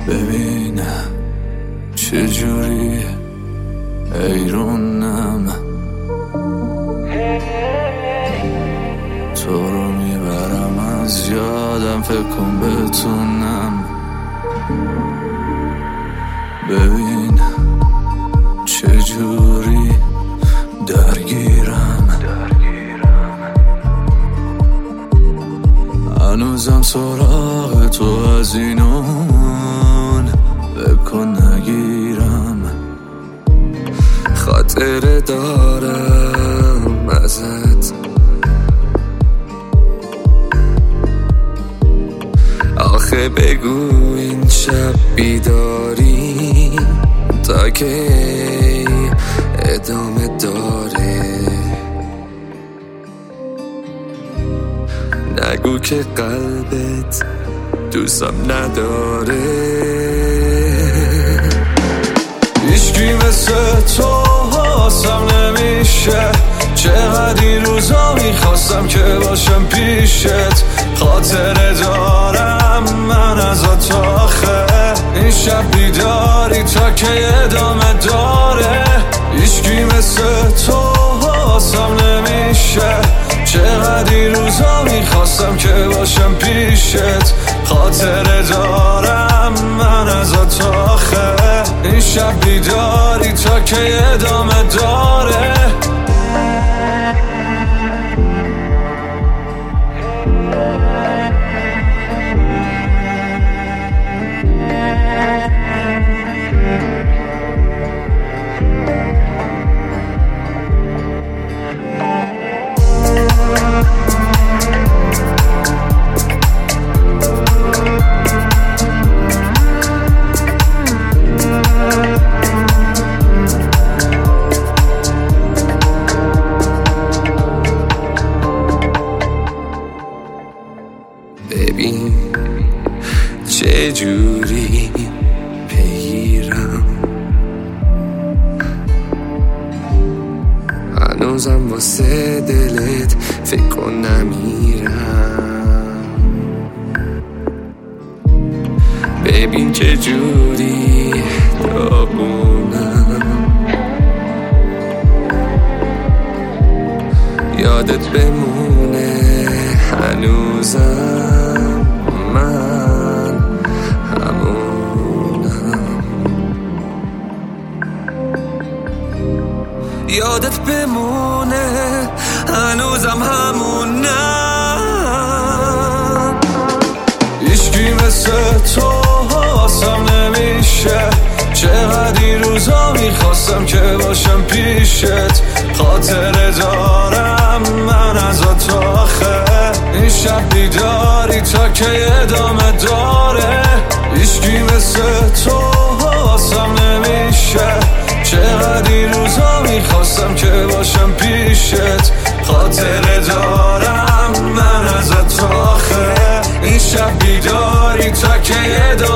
ببینم چجوری ایرونم تو رو میبرم از یادم، فکر کن بتونم ببینم چجوری درگیرم هنوزم سراغ تو از اینون بکن نگیرم، خاطره دارم ازت آخه بگو این شب بیداری تا که ادامه داره، نگو که قلبت دوستم نداره. هیچکی مثل تو حاسم نمیشه، چقدر این روزا میخواستم که باشم پیشت، خاطره دارم من ازت آخه این شب بیداری تا که ادامه داره. هیچکی مثل تو حاسم نمیشه، چقدر این روزا میخواستم که باشم پیشت، خاطره دارم من ازت آخه این شب بیداری تا که ادامه داره. ببین چجوری بگیرم، هنوزم واسه دلت فکر کن نمیرم. ببین چجوری داغونم، یادت بمونه هنوزم من همونم، یادت بمونه هنوزم همونم. هیچکی مثل تو حاسم نمیشه، چقدر این روزا میخواستم که باشم پیشت، خاطره دارم من ازت آخه این شب بیداری تا که ادامه داره. هیچکی مثل تو حاسم نمیشه، چقدر این روزا میخواستم که باشم پیشت، خاطره دارم من ازت آخه این شب بیداری تا که ادامه